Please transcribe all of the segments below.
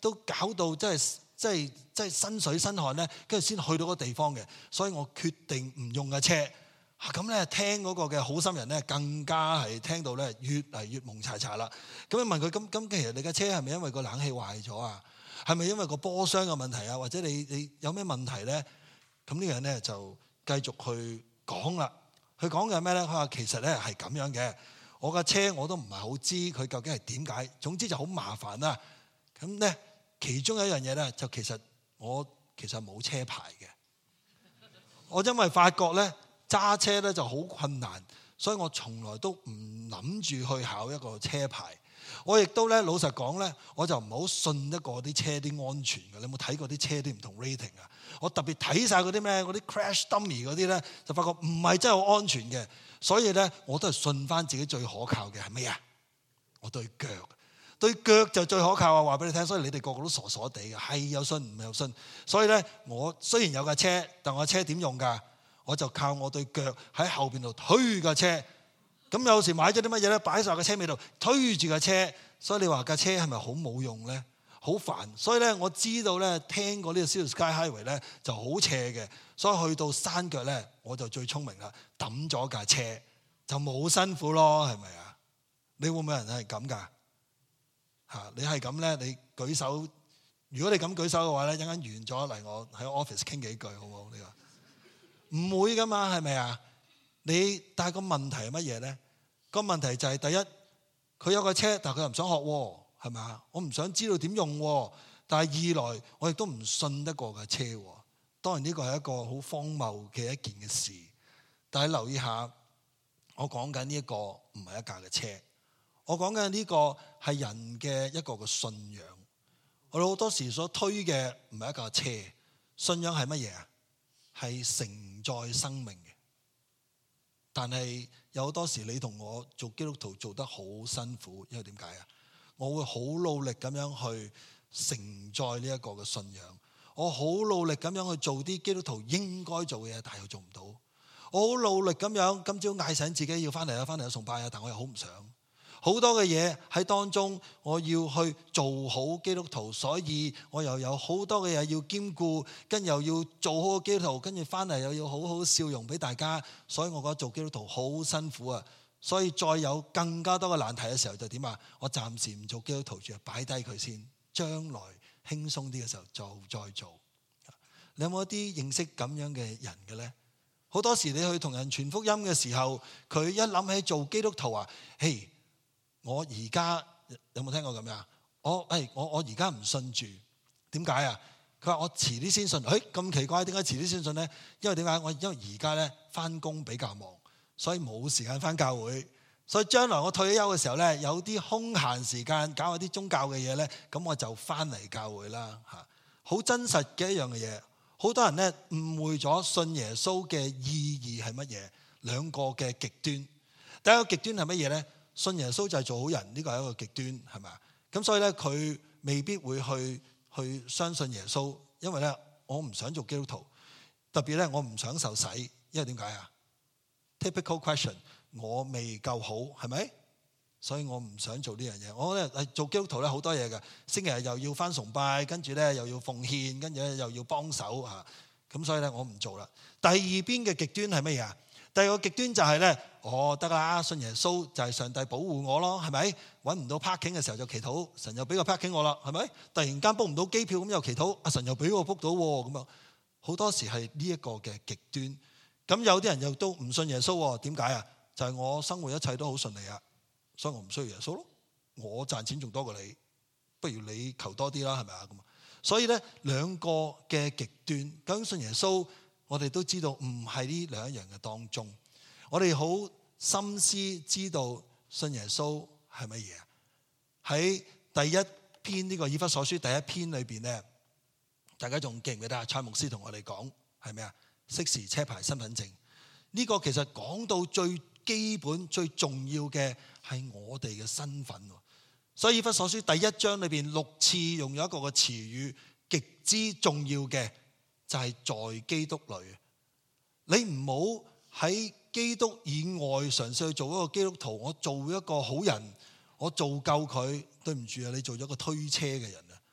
都搞到真係身水身汗咧，跟住先去到個地方嘅。所以我決定唔用架車。咁咧聽嗰個嘅好心人咧，更加係聽到咧越嚟越蒙查查啦。咁你問佢咁其實你架車係咪因為個冷氣壞咗啊？係咪因為個波箱嘅問題啊？或者你有咩問題咧？咁呢個人咧就繼續去講啦。佢講嘅係咩咧？佢話其實咧係咁樣嘅。我架車我都唔係好知佢究竟係點解。總之就好麻煩啦。咁咧其中一樣嘢咧，就其實我冇車牌嘅。我因為發覺咧揸車咧就好困難，所以我從來都唔諗住去考一個車牌。我亦都咧老實講咧，我就唔係好信得過啲車啲安全嘅。你有冇睇過啲車啲唔同 rating 啊？我特別睇晒嗰啲咩嗰啲 crash dummy 嗰啲咧，就發覺唔係真係好安全嘅。所以咧我都係信翻自己最可靠嘅係咩啊？我對腳就最可靠啊！話俾你聽，所以你哋個個都傻傻地嘅，係有信唔係有信。所以咧我雖然有架車，但我架車點用㗎？我就靠我對腳喺後邊度推架車。咁有時買咗啲乜嘢咧，擺晒架車尾度推住架車。所以你話架車係咪好冇用咧？好煩。所以咧我知道咧，聽過呢個 Sea to Sky Highway 咧就好斜嘅。所以去到山腳咧，我就最聰明啦，抌咗架車就冇辛苦咯，係咪啊？你會唔會有人係咁㗎？你係咁咧，你舉手。如果你咁舉手嘅話咧，一陣間完咗嚟我喺 office 傾幾句好唔好？你話唔會㗎嘛，係咪啊？但係個問題係乜嘢咧？個問題就係第一，佢有個車，但係佢又唔想學喎，係咪啊？我唔想知道點用喎。但係二來，我亦都唔信得過架車喎。當然呢個係一個好荒謬嘅一件嘅事。但係留意下，我講緊呢一個唔係一架嘅車，我講緊呢個係人嘅一個嘅信仰。我哋好多時所推嘅唔係一架車，信仰係乜嘢啊？係承載生命嘅。但係有好多時你同我做基督徒做得好辛苦，因為點解啊？我會好努力咁樣去承載呢一個嘅信仰，我好努力咁樣去做啲基督徒應該做嘅嘢，但係又做唔到。我好努力咁樣，今朝嗌醒自己要翻嚟崇拜啊，但我又好唔想。好多嘅嘢喺當中，我要去做好基督徒，所以我又有好多嘅嘢要兼顧，跟又要做好基督徒，跟住翻嚟又要好好笑容俾大家，所以我覺得做基督徒好辛苦啊！所以再有更加多嘅難題嘅時候就點啊？我暫時唔做基督徒住，擺低佢先，將來輕鬆啲嘅時候就再做。你有冇一啲認識咁樣嘅人嘅咧？好多時你去同人傳福音嘅時候，佢一諗起做基督徒啊，嘿。我而家有冇聽過咁樣？我而家唔信住，點解啊？佢話我遲啲先信。咁奇怪，點解遲啲先信咧？因為點解？因為而家咧翻工比較忙，所以冇時間翻教會。所以將來我退休嘅時候咧，有啲空閒時間搞下啲宗教嘅嘢咧，咁我就翻嚟教會啦嚇。好真實嘅一樣嘅嘢。好多人咧誤會咗信耶穌嘅意義係乜嘢？兩個嘅極端。第一個極端係乜嘢咧？信耶穌就係做好人，呢個係一個極端，係咪啊？咁所以咧，佢未必會去相信耶穌，因為咧，我唔想做基督徒，特別咧，我唔想受洗，因為點解啊 ？Typical question， 我未夠好，係咪？所以我唔想做呢樣嘢。我咧做基督徒咧好多嘢嘅，星期日又要返崇拜，跟住咧又要奉獻，跟住咧又要幫手啊。咁所以咧，我唔做啦。第二邊嘅極端係乜嘢啊？第二個極端就係咧，得啦，信耶穌就係上帝保護我咯，係咪？揾唔到 parking 嘅時候就祈禱，神又俾個 parking 我啦，係咪？突然間 book 唔到機票咁又祈禱，阿神又俾我 book 到喎，咁啊，好多時係呢一個嘅極端。咁有啲人又都唔信耶穌，點解啊？就係我生活一切都好順利啊，所以我唔需要耶穌咯。我賺錢仲多過你，不如你求多啲啦，係咪啊？咁所以咧兩個嘅極端，究竟信耶穌？我哋都知道唔係呢兩樣嘅當中，我哋好心思知道信耶穌係乜嘢。喺第一篇呢個以弗所書第一篇裏邊咧，大家仲記唔記得啊？蔡牧師同我哋講係咩啊？適時車牌身份證呢個其實講到最基本最重要嘅係我哋嘅身份。所以以弗所書第一章裏邊6次用咗一個嘅詞語，極之重要嘅。就係在基督裏，你唔好喺基督以外嘗試去做一個基督徒。我做一個好人，我做夠佢，對唔住啊！你做咗個推車嘅人啊！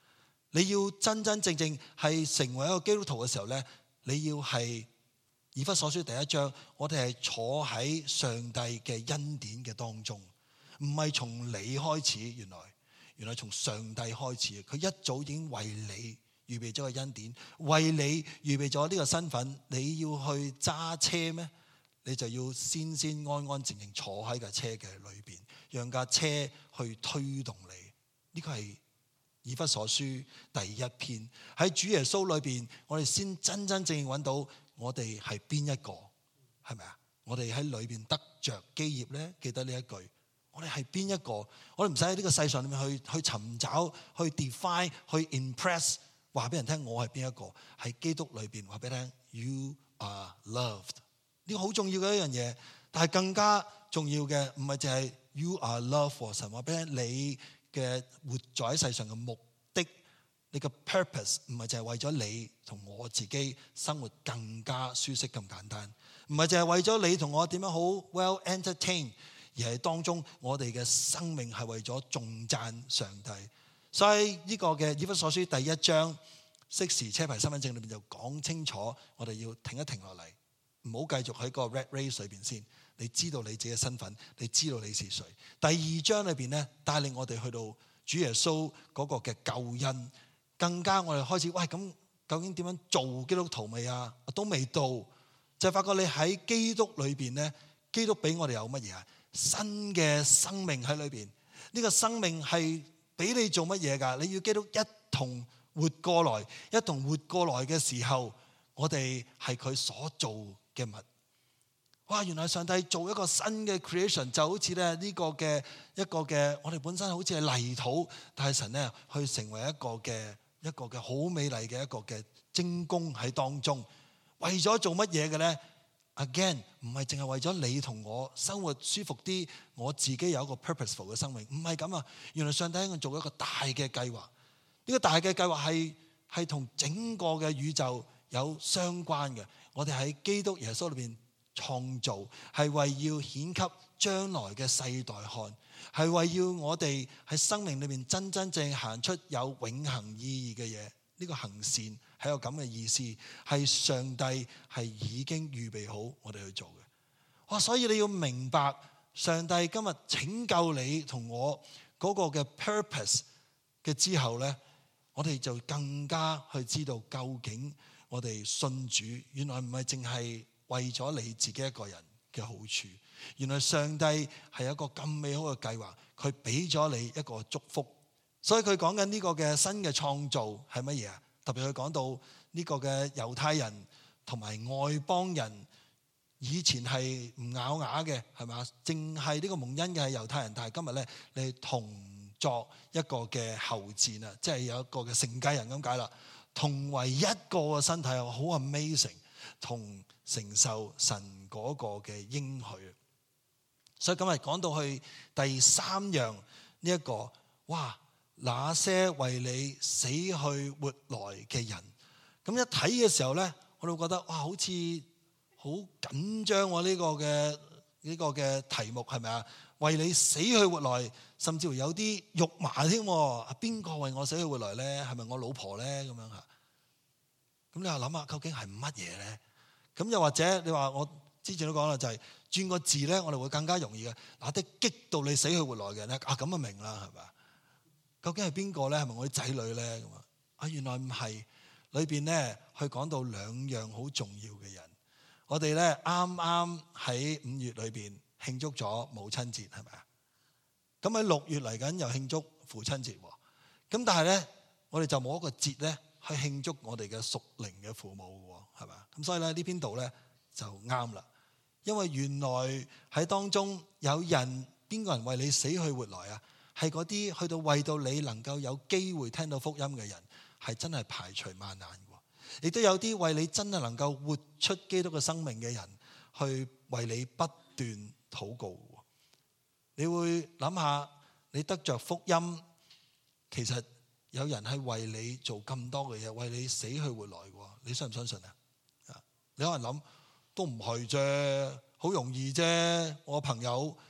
你要真真正正係成為一個基督徒嘅時候咧，你要係以弗所書第一章，我哋係坐喺上帝嘅恩典嘅當中，唔係從你開始，原來從上帝開始，佢一早已經為你預備咗個恩典，為你預備咗呢個身份。你要去揸車咩？你就要先安安靜靜坐喺架車嘅裏邊，讓架車去推動你。呢個係以弗所書第一篇，喺主耶穌裏邊，我哋先真真正正揾到我哋係邊一個，係咪啊？我哋喺裏邊得着基業咧，記得呢一句，我哋係邊一個？我哋唔使喺呢個世上裏面去尋找、去 define、去 impress， 話俾人聽我係邊一個？喺基督裏邊話俾人聽 ，You are loved。呢個好重要嘅一樣嘢，但係更加重要嘅唔係淨係 You are loved for 神，話俾人聽你嘅活在世上嘅目的，你嘅 purpose 唔係淨係為咗你同我自己生活更加舒適咁簡單，唔係淨係為咗你同我點樣好 well entertain， 而係當中我哋嘅生命係為咗頌讚上帝。所以呢個嘅以弗所書第一章適時車牌身份證裏面就講清楚，我哋要停一停落嚟，唔好繼續喺個 rat race 裏邊先。你知道你自己嘅身份，你知道你是誰。第二章裏邊咧，帶領我哋去到主耶穌嗰個嘅救恩，更加我哋開始喂，咁究竟點樣做基督徒未啊？都未到，就係發覺你喺基督裏邊咧，基督俾我哋有乜嘢啊？新嘅生命喺裏邊。呢個生命係俾你做乜嘢噶？你要基督一同活過來，一同活過來嘅時候，我哋係佢所做嘅物。哇！原來上帝做一個新嘅 creation， 就好似咧呢個嘅一個嘅，我哋本身好似係泥土，但係神咧去成為一個嘅好美麗嘅一個嘅精工喺當中。為咗做乜嘢嘅咧 ？Again， 唔係淨係為咗你同我生活舒服啲，我自己有一個 purposeful 嘅生命，唔係咁啊！原來上帝喺度做一個大嘅計劃，呢個大嘅計劃係同整個嘅宇宙有相關嘅。我哋喺基督耶穌裏邊創造，係為要顯給將來嘅世代看，係為要我哋喺生命裏面真真正行出有永恆意義嘅嘢。呢個行善係有咁嘅意思，係上帝係已經預備好我哋去做嘅。所以你要明白，上帝今日拯救你同我嗰個嘅 purpose 嘅之後呢，我哋就更加去知道究竟我哋信主，原來唔係淨係為咗你自己一個人嘅好處，原來上帝係一個咁美好嘅計劃，佢俾咗你一個祝福。所以佢講緊呢個嘅新嘅創造係乜嘢啊？特別佢講到呢個嘅猶太人同埋外邦人，以前係唔咬牙嘅，係嘛？淨係呢個蒙恩嘅係猶太人，但係今日咧，你同作一個嘅後嗣啊，即係有一個嘅承繼人咁解啦，同為一個嘅身體，好 amazing， 同承受神嗰個嘅應許。所以今日講到去第三樣呢一個，哇！那些為你死去活來嘅人，咁一睇嘅時候咧，我哋會覺得哇，好似好緊張喎！呢個嘅題目係咪啊？為你死去活來，甚至乎有啲肉麻添。邊個為我死去活來咧？係咪我老婆咧？咁樣嚇。咁你話諗下，究竟係乜嘢咧？咁又或者你話我之前都講啦，就係轉個字咧，我哋會更加容易嘅。嗱，啲激到你死去活來嘅人咧，咁就明啦，係咪？究竟係邊個咧？係咪我啲仔女咧？咁啊，原來唔係。裏邊咧，佢講到兩樣好重要嘅人。我哋咧啱啱喺5月裏邊慶祝咗母親節，係咪啊？咁喺6月嚟緊又慶祝父親節。咁但係咧，我哋就冇一個節咧去慶祝我哋嘅屬靈嘅父母嘅，係咪啊？咁所以咧呢邊度咧就啱啦。因為原來喺當中有人，邊個人為你死去活來啊？係嗰啲去到為到你能夠有機會聽到福音嘅人，係真係排除萬難嘅。亦都有啲為你真係能夠活出基督嘅生命嘅人，去為你不斷禱告。你會諗下，你得着福音，其實有人係為你做咁多嘅嘢，為你死去活來嘅。你信唔相信啊？你可能諗都唔係啫，好容易啫。我朋友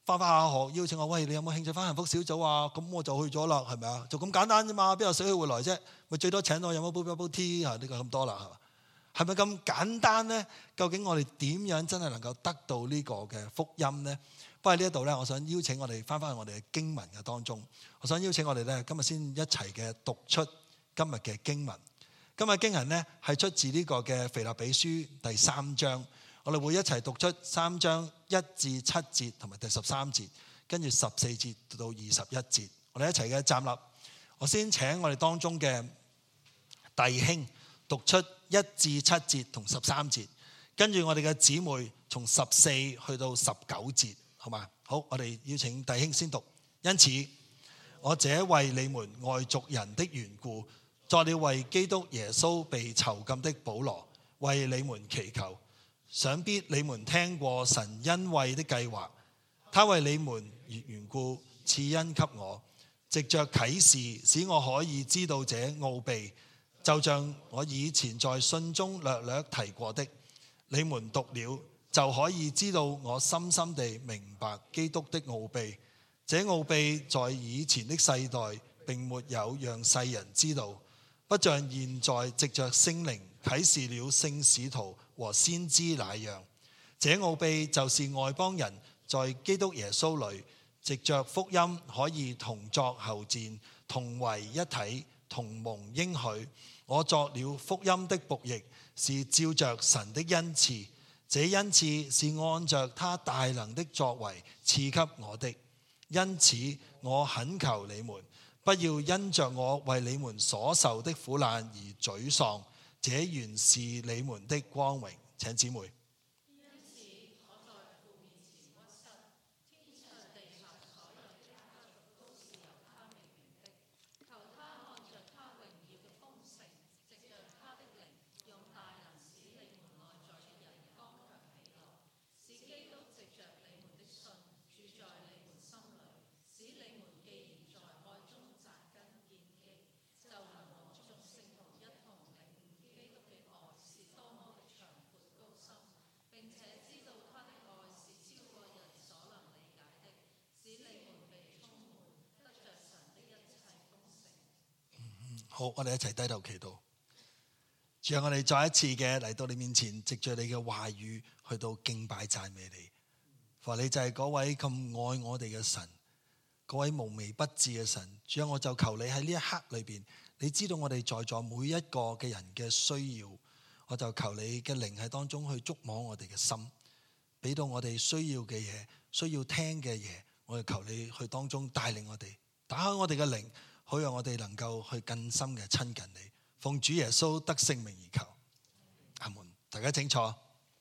返下學邀請我，喂，你有冇興趣返幸福小組啊？咁我就去咗啦，係咪啊？就咁簡單啫嘛，邊有死去活來啫？咪最多請我飲一杯 tea 啊，呢個咁多啦，係咪咁簡單呢？究竟我哋點樣真係能夠得到呢個嘅福音呢？不過呢一度呢，我想邀請我哋返去我哋嘅經文嘅當中，我想邀請我哋呢，今日先一齊嘅讀出今日嘅經文。今日經文呢，係出自呢個嘅腓立比書第3章。我哋會一齊讀出3章1至7節同埋第13節，跟住14節到21節。我哋一齊嘅站立。我先請我哋當中嘅弟兄讀出1至7節同13節，跟住我哋嘅姊妹從14去到19節，好嗎？好，我哋邀請弟兄先讀。因此，我這為你們外族人的緣故，作了為基督耶穌被囚禁的保羅，為你們祈求。想必你們聽過神恩惠的計劃，他為你們緣故賜恩給我，藉着啟示使我可以知道這奧秘，就像我以前在信中略略提過的。你們讀了就可以知道我深深地明白基督的奧秘。這奧秘在以前的世代並沒有讓世人知道，不像現在藉着聖靈啟示了聖使徒和先知那樣。這奧秘就是外邦人在基督耶穌裏藉着福音可以同作後戰，同為一體，同蒙應許。我作了福音的僕役，是照着神的恩賜，這恩賜是按着他大能的作為賜給我的。因此我懇求你們，不要因着我為你們所受的苦難而沮喪，這原是你們的光榮。請姊妹。好，我哋一齊低頭祈禱。主啊，我哋再一次嘅嚟到你面前，藉着你嘅話語去到敬拜讚美你。父，你就係嗰位咁愛我哋嘅神，嗰位無微不至嘅神。主啊，我就求你喺呢一刻裏邊，你知道我哋在座每一個嘅人嘅需要，我就求你嘅靈喺當中去觸摸我哋嘅心，俾到我哋需要嘅嘢，需要聽嘅嘢，我就求你去當中帶領我哋，打開我哋嘅靈，好讓我哋能夠去更深嘅親近你。奉主耶穌得聖名而求，阿門。大家請坐。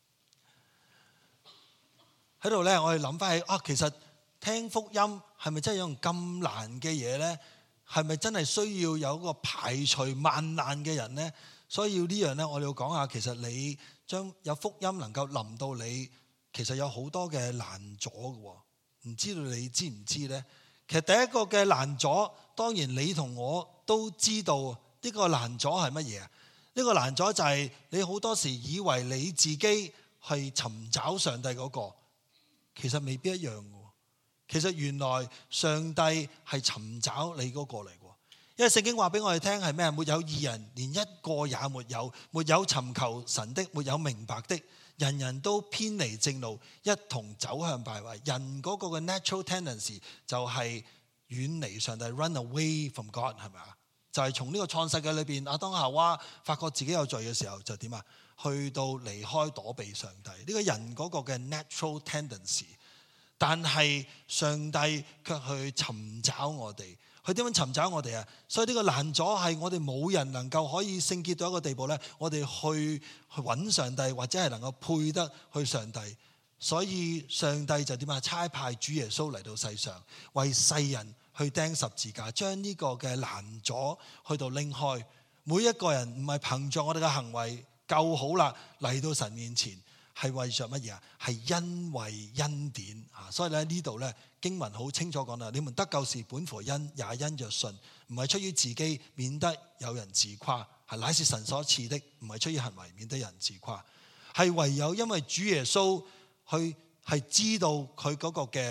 喺度咧，我哋諗翻起其實聽福音係咪真係有樣咁難嘅嘢咧？係咪真係需要有一個排除萬難嘅人咧？所以要呢樣咧，我哋要講下，其實你將有福音能夠臨到你，其實有好多嘅難阻嘅。唔知道你知唔知咧？其實第一個嘅難阻，當然你同我都知道。呢個難阻係乜嘢啊？呢個難阻就係你好多時以為你自己係尋找上帝嗰個，其實未必一樣嘅。其實原來上帝係尋找你嗰個嚟嘅。因為聖經話俾我哋聽係咩？沒有義人，連一個也沒有；沒有尋求神的，沒有明白的，人人都偏離正路，一同走向敗壞。人嗰個嘅 natural tendency 就係遠離上帝 ，run away from God， 係咪啊？就係從呢個創世嘅裏邊，亞當夏娃發覺自己有罪嘅時候，就點啊？去到離開躲避上帝，呢個人嗰個嘅 natural tendency。但係上帝卻去尋找我哋，佢點樣尋找我哋啊？所以呢個難阻係我哋冇人能夠可以聖潔到一個地步咧，我哋去揾上帝，或者係能夠配得去上帝。所以上帝就點啊？差派主耶穌嚟到世上，為世人去釘十字架，將呢個嘅難阻去到拎開。每一個人唔係憑着我哋嘅行為夠好啦，嚟到神面前，係為着乜嘢啊？係因為恩典啊！所以咧呢度咧經文好清楚講啦，你們得救是本乎恩，也因着信，唔係出於自己，免得有人自誇，係乃是神所賜的，唔係出於行為，免得有人自誇。係唯有因為主耶穌去係知道佢嗰個嘅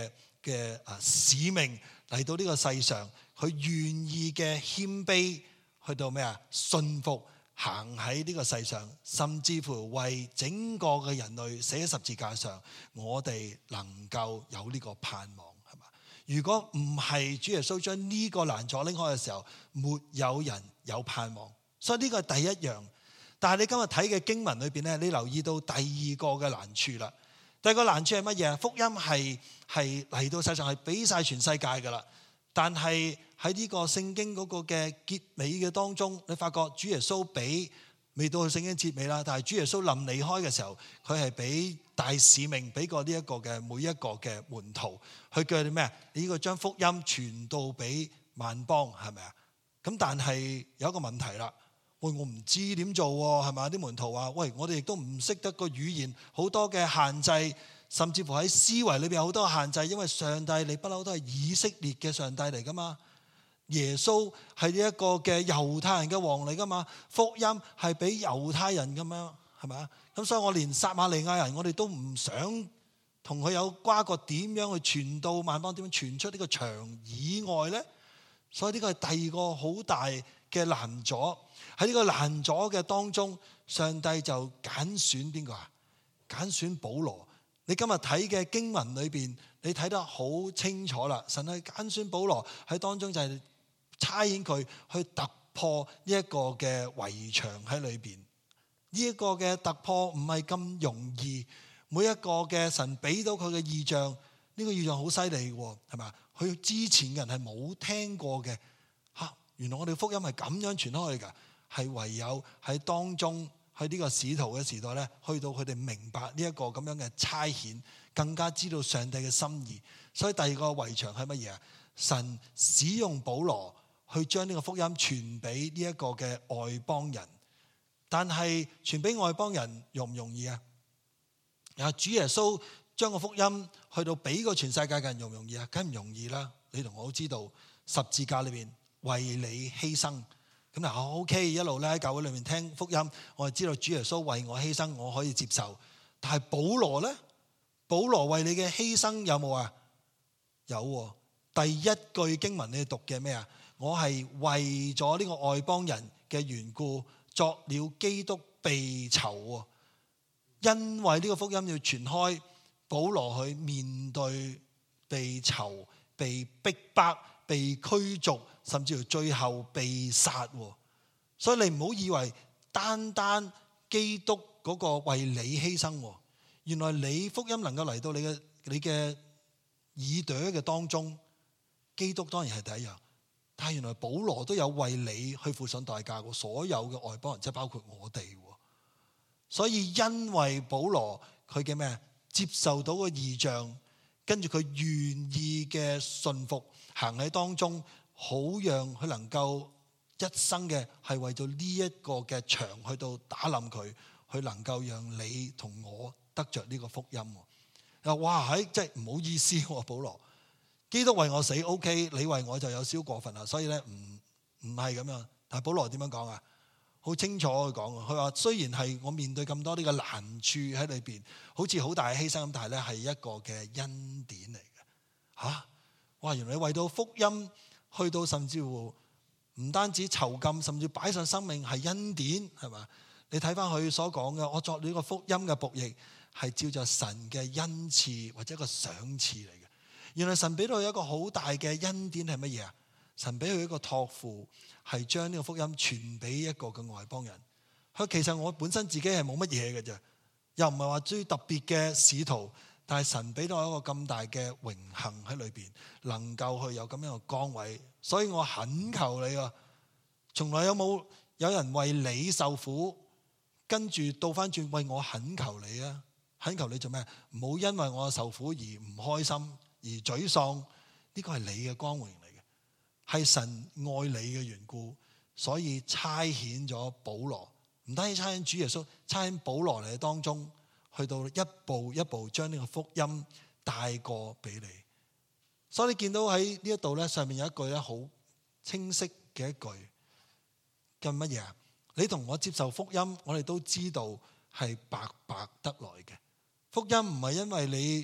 使命嚟到呢個世上，佢願意嘅謙卑去到咩啊？信服行喺呢個世上，甚至乎為整個嘅人類死喺十字架上，我哋能夠有呢個盼望，係嘛？如果唔係主耶穌將呢個攔阻拎開嘅時候，沒有人有盼望。所以呢個係第一樣。但係你今日睇嘅經文裏邊咧，你留意到第二個嘅難處啦。第二個難處係乜嘢？福音係嚟到世上係俾晒全世界噶啦，但係喺呢個聖經嗰個嘅結尾嘅當中，你發覺主耶穌俾未到去聖經結尾啦，但係主耶穌臨離開嘅時候，佢係俾大使命俾過呢一個嘅每一個嘅門徒，去叫你咩啊？呢個將福音傳到俾萬邦，係咪啊？咁但係有一個問題啦。喂，我唔知點做喎，係咪？啲門徒話：喂，我哋亦都唔識得個語言，好多嘅限制，甚至乎喺思維裏邊有好多限制，因為上帝你不嬲都係以色列嘅上帝嚟噶嘛，耶穌係呢一個嘅猶太人嘅王嚟噶嘛，福音係俾猶太人咁樣，係咪啊？咁所以我連撒瑪利亞人我哋都唔想同佢有瓜葛，點樣去傳到萬邦，點樣傳出呢個牆以外咧？所以呢個係第二個好大嘅攔阻。喺呢個攔阻嘅當中，上帝就揀選邊個啊？揀選保羅。你今日睇嘅經文裏邊，你睇得好清楚啦。神係揀選保羅喺當中，就係差遣佢去突破呢一個嘅圍牆喺裏邊。呢一個嘅突破唔係咁容易。每一個嘅神俾到佢嘅異象，呢個異象好犀利嘅，係咪？佢之前嘅人係冇聽過嘅。原來我哋福音係咁樣傳開去㗎。係唯有喺當中，喺呢個使徒嘅時代咧，去到佢哋明白呢一個咁樣嘅差遣，更加知道上帝嘅心意。所以第二個圍牆係乜嘢啊？神使用保羅去將呢個福音傳俾呢一個嘅外邦人，但係傳俾外邦人容唔容易啊？主耶穌將個福音去到俾個全世界嘅人容唔容易啊？梗唔容易啦！你同我都知道十字架裏邊為你犧牲。咁嗱，OK，一路咧喺教會裏面聽福音，我係知道主耶穌為我犧牲，我可以接受。但係保羅咧，保羅為你嘅犧牲有冇啊？有。第一句經文你讀嘅咩啊？我係為咗呢個外邦人嘅緣故，作了基督被囚。因為呢個福音要傳開，保羅去面對被囚、被逼迫、被驅逐，甚至乎最後被殺。所以你唔好以為單單基督嗰個為你犧牲，原來你福音能夠嚟到你嘅耳朵嘅當中，基督當然係第一樣，但係原來保羅都有為你去付上代價，所有嘅外邦人即係包括我哋。所以因為保羅佢嘅咩接受到個異象，跟住佢願意嘅信服行喺當中，好讓佢能夠一生嘅係為咗呢一個嘅牆去到打冧佢，佢能夠讓你同我得着呢個福音。哇！即係唔好意思，保羅，基督為我死 OK， 你為我就有少過分啦。所以咧唔係咁樣。但係保羅點樣講啊？好清楚佢講，佢話雖然係我面對咁多呢個難處喺裏邊，好似好大嘅犧牲咁，但係咧係一個嘅恩典嚟嘅。哇！原來你為到福音去到甚至乎唔單止囚禁，甚至擺上生命係恩典，係嘛？你睇翻佢所講嘅，我作呢個福音嘅僕役係照着神嘅恩賜或者一個賞賜嚟嘅。原來神俾到佢一個好大嘅恩典係乜嘢啊？神俾佢一個託付，係將呢個福音傳俾一個嘅外邦人。佢其實我本身自己係冇乜嘢嘅啫，又唔係話最特別嘅使徒，但係神俾到我一個咁大嘅榮幸喺裏邊，能夠去有咁樣嘅崗位。所以我懇求你啊，從來有冇有人為你受苦，跟住倒翻轉為我懇求你啊？懇求你做咩？唔好因為我受苦而唔開心而沮喪。呢個係你嘅光榮。係神愛你嘅緣故，所以差遣咗保羅，唔單止差遣主耶穌，差遣保羅嚟當中，去到一步一步將呢個福音帶過俾你。所以你見到喺呢一度咧，上面有一句咧好清晰嘅一句，叫乜嘢啊？你同我接受福音，我哋都知道係白白得來嘅。福音唔係因為你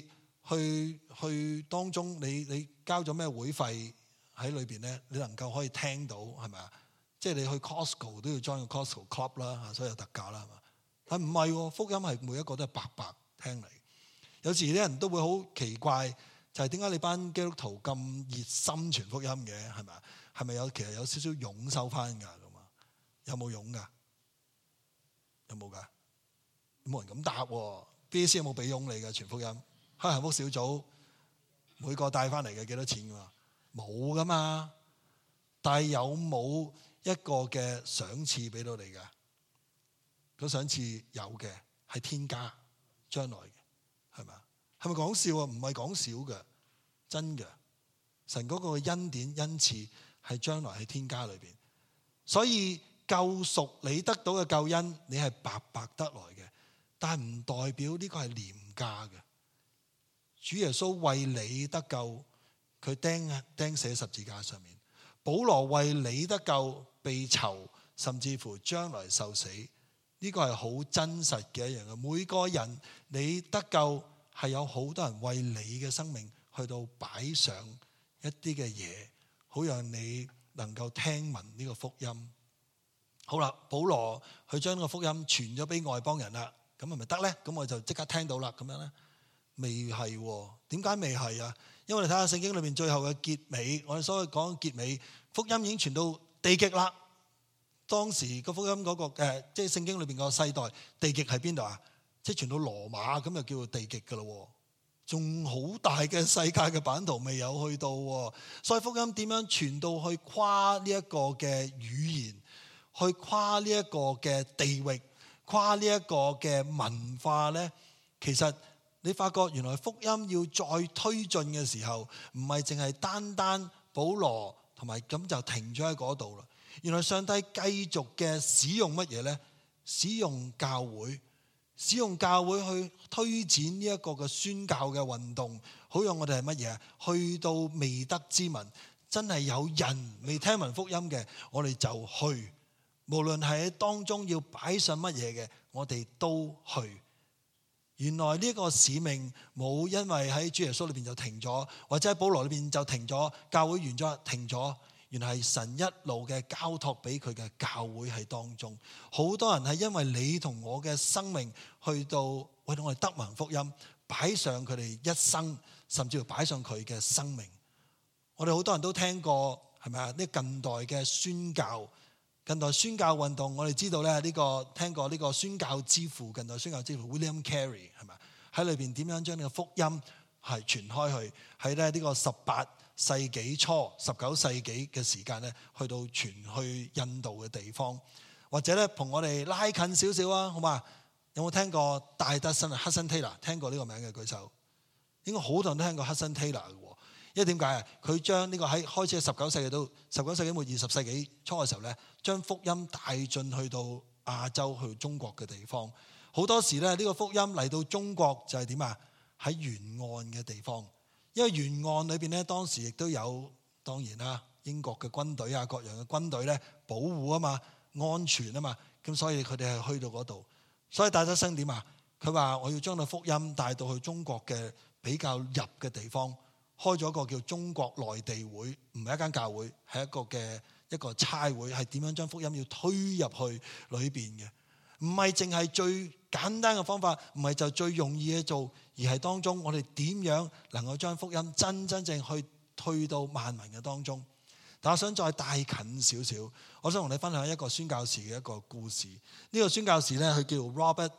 去當中你交咗咩會費喺裏邊咧？你能夠可以聽到係咪啊？即係你去 Costco 都要 join 個 Costco Club 啦，所以有特價啦係嘛？但唔係喎，福音係每一個都係白白聽嚟。有時啲人都會好奇怪，就係點解你班基督徒咁熱心傳福音嘅係咪啊？係咪其實有少少傭收翻㗎咁啊？有冇傭㗎？有冇㗎？冇人咁答喎。BAC 有冇俾傭你㗎傳福音？開幸福小組每個帶翻嚟嘅幾多錢㗎嘛？冇㗎嘛。但係有冇一個嘅賞賜俾到你㗎？嗰賞賜有嘅，係天家將來嘅，係咪啊？係咪講笑啊？唔係講笑嘅，真嘅。神嗰個恩典恩賜係將來喺天家裏邊，所以救贖你得到嘅救恩，你係白白得來嘅，但係唔代表呢個係廉價嘅。主耶穌為你得救，佢釘死十字架上面；保羅為你得救，被囚，甚至乎將來受死。呢個係好真實嘅一樣嘅。每個人你得救係有好多人為你嘅生命去到擺上一啲嘅嘢，好讓你能夠聽聞呢個福音。好啦，保羅佢將呢個福音傳咗俾外邦人啦，咁係咪得呢？咁我就即刻聽到啦，咁樣呢？未係喎。點解未係啊？因為我哋睇下聖經裏面最後嘅結尾，我哋所謂講結尾，福音已經傳到地極啦。當時個福音嗰個即係聖經裏邊個世代，地極喺邊度啊？即係傳到羅馬，咁就叫做地極噶咯。仲好大嘅世界嘅版圖未有去到，所以福音點樣傳到去跨呢一個嘅語言，去跨呢一個嘅地域，跨呢一個嘅文化呢？其實你發覺原來福音要再推進嘅時候，唔係淨係單單保羅同埋咁就停咗喺嗰度啦。原來上帝繼續嘅使用乜嘢呢？使用教會，使用教會去推展呢一個嘅宣教嘅運動，好讓我哋係乜嘢？去到未得之民，真係有人未聽聞福音嘅，我哋就去。無論係喺當中要擺上乜嘢嘅，我哋都去。原來呢個使命冇因為喺主耶穌裏邊就停咗，或者喺保羅裏邊就停咗，教會完咗停咗。原來係神一路嘅交託俾佢嘅教會喺當中，好多人係因為你同我嘅生命去到為到我哋得聞福音，擺上佢哋一生，甚至乎擺上佢嘅生命。我哋好多人都聽過係咪啊？呢近代嘅宣教，近代宣教運動，我哋知道咧呢個聽過呢個宣教之父，近代宣教之父 William Carey 係咪？喺裏邊點樣將呢個福音係傳開去？喺咧呢個18世紀初、19世紀嘅時間咧，去到傳去印度嘅地方，或者咧同我哋拉近少少啊，好嘛？有冇聽過戴德生啊？Hudson Taylor 聽過呢個名嘅舉手，應該好多人都聽過 Hudson Taylor 嘅喎。因為點解啊？佢將呢個喺開始喺19世紀到19世紀末20世紀初嘅時候咧，將福音帶進去到亞洲去中國嘅地方。好多時咧呢個福音嚟到中國就係點啊？喺沿岸嘅地方。因為沿岸裏邊咧，當時亦都有當然啦，英國嘅軍隊啊，各樣嘅軍隊咧保護啊嘛，安全啊嘛，咁所以佢哋係去到嗰度。所以戴德生點啊？佢話我要將個福音帶到去中國嘅比較入嘅地方，開咗一個叫中國內地會，唔係一間教會，係一個差會，係點樣將福音要推入去裏邊嘅？唔係淨係最簡單嘅方法，唔係就最容易嘅做，而係當中我哋點樣能夠將福音真正去推到萬民嘅當中。但我想再帶近少少，我想同你分享一個宣教士嘅一個故事。呢個宣教士咧，佢叫 Robert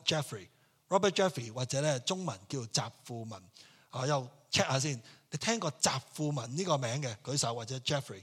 Jeffrey 或者咧中文叫習富文。又 check 下先，你聽過習富文呢個名嘅舉手，或者 Jeffrey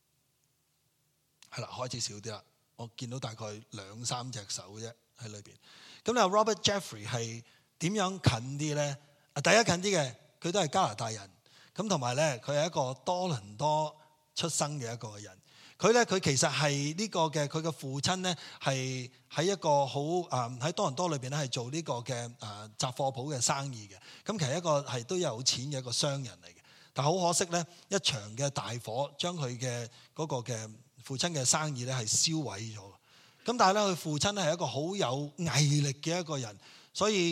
係啦，開始少啲啦。我見到大概2-3隻手啫喺裏邊。咁你話 Robert Jeffrey 係點樣近啲咧？第一近啲嘅，佢都係加拿大人。咁同埋咧，佢係一個多倫多出生嘅一個人。佢其實係呢個嘅，佢嘅父親咧係喺一個好喺多倫多裏邊咧係做呢個嘅雜貨鋪嘅生意嘅。咁其實一個係都有錢嘅一個商人嚟嘅。但好可惜咧，一場嘅大火將佢嘅嗰個嘅父親嘅生意咧係燒毀咗。咁但係咧，佢父親咧係一個好有毅力嘅一個人，所以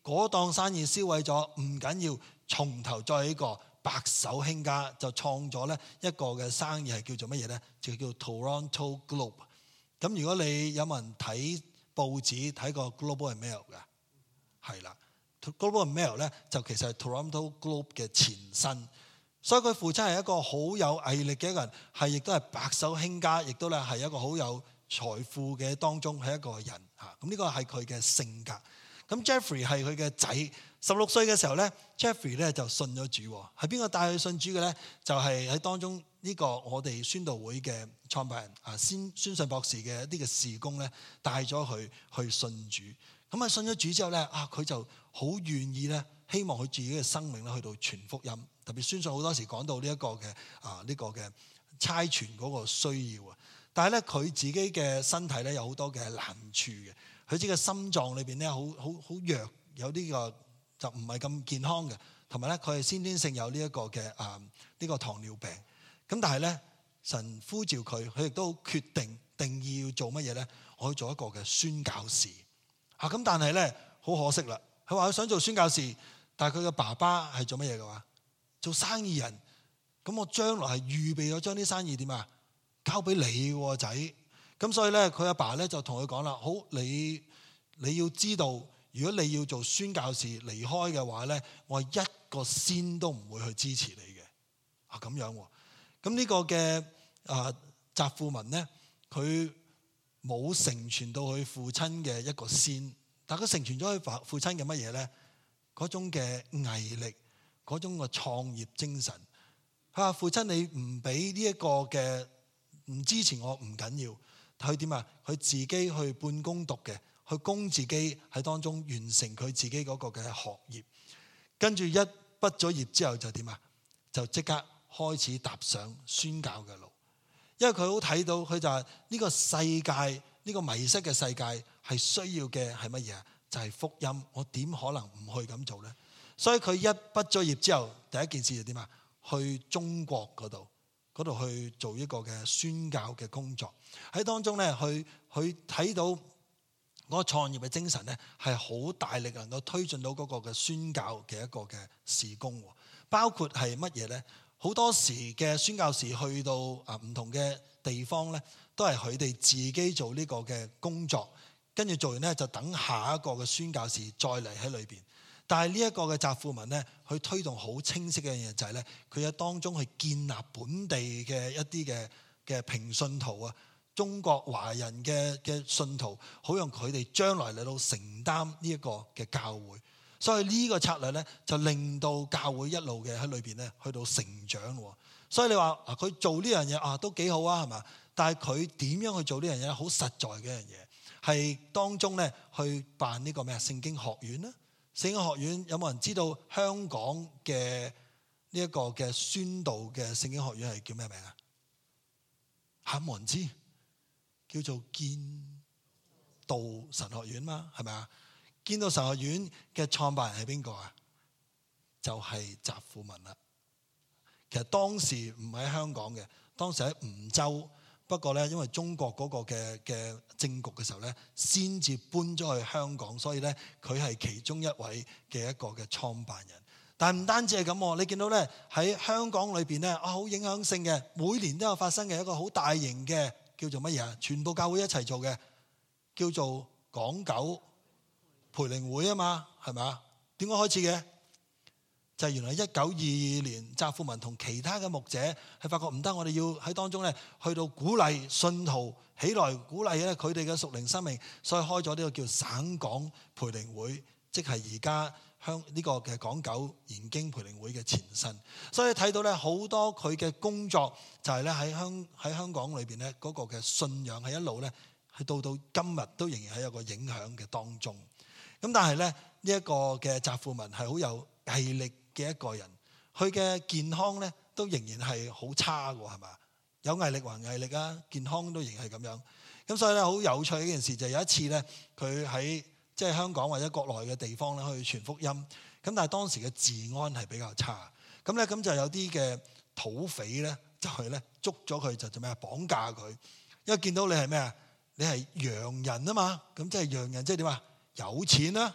嗰檔生意燒毀咗，唔緊要，從頭再起過，白手興家就創咗咧一個嘅生意係叫做乜嘢咧？就叫 Toronto Globe。咁如果你有冇人睇報紙睇過 Global and Mail 嘅？係啦，Global and Mail 咧就其實係 Toronto Globe 嘅前身。所以佢父親係一個好有毅力嘅一個人，係亦都係白手興家，亦都咧係一個好有財富嘅當中係一個人嚇。咁呢個係佢嘅性格。咁 Jeffrey 係佢嘅仔，16歲嘅時候咧 ，Jeffrey 咧就信咗主。係邊個帶佢信主嘅咧？就係喺當中呢個我哋宣道會嘅創辦人宣信博士嘅一啲嘅事工咧，帶咗佢去信主。咁啊信咗主之後咧，佢就好願意咧，希望佢自己嘅生命咧去到傳福音。特別宣信好多時講到呢一個嘅呢個嘅差傳嗰個需要啊。但係咧佢自己嘅身體咧有好多嘅難處嘅。佢自己嘅心臟裏邊咧好弱，有啲個就唔係咁健康嘅，同埋咧佢係先天性有呢一個嘅呢個糖尿病。咁但係咧神呼召佢，佢亦都決定義要做乜嘢咧？我要做一個嘅宣教士。咁但係咧好可惜啦，佢話佢想做宣教士，但係佢嘅爸爸係做乜嘢嘅話？做生意人。咁我將來係預備咗將啲生意點啊交俾你喎仔。咁所以咧，佢阿爸咧就同佢講啦：好，你要知道，如果你要做宣教士離開嘅話咧，我一個仙都唔會去支持你嘅。咁樣喎。咁呢個嘅澤富文咧，佢冇成傳到佢父親嘅一個仙，但佢成傳咗佢父親嘅乜嘢咧？嗰種嘅毅力，嗰種嘅創業精神。佢話：父親，你唔俾呢一個嘅唔支持我唔緊要。佢點啊？佢自己去半工讀嘅，去供自己喺當中完成佢自己嗰個嘅學業。跟住一畢咗業之後就點啊？就即刻開始踏上宣教嘅路。因為佢好睇到，佢就係呢個世界，呢個迷失嘅世界係需要嘅係乜嘢啊？就係福音。我點可能唔去咁做呢？所以佢一畢咗業之後，第一件事就點啊？去中國嗰度去做一個嘅宣教嘅工作。喺當中咧，去睇到嗰個創業嘅精神咧，係好大力能夠推進到嗰個嘅宣教嘅一個嘅事工。包括係乜嘢咧？好多時嘅宣教士去到唔同嘅地方咧，都係佢哋自己做呢個嘅工作，跟住做完咧就等下一個嘅宣教士再嚟喺裏邊。但係呢一個嘅澤富文咧，佢推動好清晰嘅嘢就係咧，佢喺當中去建立本地嘅一啲嘅平信徒啊，中國華人嘅信徒，好讓佢哋將來嚟到承擔呢一個嘅教會。所以呢個策略咧，就令到教會一路嘅喺裏邊咧，去到成長。所以你話佢做呢樣嘢都幾好啊，係嘛？但係佢點樣去做呢樣嘢？好實在嘅一樣嘢，係當中咧去辦呢個咩聖經學院咧？聖經學院有冇人知道香港嘅呢一個嘅宣道嘅聖經學院係叫咩名啊？冇人知，叫做建道神學院嘛，係咪啊？建道神學院嘅創辦人係邊個啊？就係澤富文啦。其實當時唔喺香港嘅，當時喺梧州。不過咧，因為中國嗰個嘅政局嘅時候咧，先至搬咗去香港，所以咧佢係其中一位嘅一個嘅創辦人。但係唔單止係咁，你見到咧喺香港裏邊咧好影響性嘅，每年都有發生嘅一個好大型嘅叫做乜嘢啊？全部教會一齊做嘅，叫做港九培靈會啊嘛，係咪啊？點解開始嘅？就係原來1922年，澤富文同其他嘅牧者係發覺唔得，我哋要喺當中咧去到鼓勵信徒起來，鼓勵咧佢哋嘅屬靈生命，所以開咗呢個叫省港培靈會，即係而家呢個嘅港九研經培靈會嘅前身。所以睇到咧好多佢嘅工作就係咧喺香港裏邊咧嗰個嘅信仰係一路咧係到今日都仍然係有個影響嘅當中。咁但係咧呢一個嘅澤富文係好有毅力嘅一個人，佢嘅健康咧都仍然係好差嘅，係嘛？有毅力還毅力啊，健康都仍然係咁樣。咁所以咧好有趣嘅一件事就係有一次咧，佢喺即係香港或者國內嘅地方咧去傳福音。咁但係當時嘅治安係比較差，咁就有啲嘅土匪咧就係咧捉咗佢就做咩啊？綁架佢，因為見到你係咩啊？你係洋人啊嘛，咁即係洋人即係點啊？有錢啦。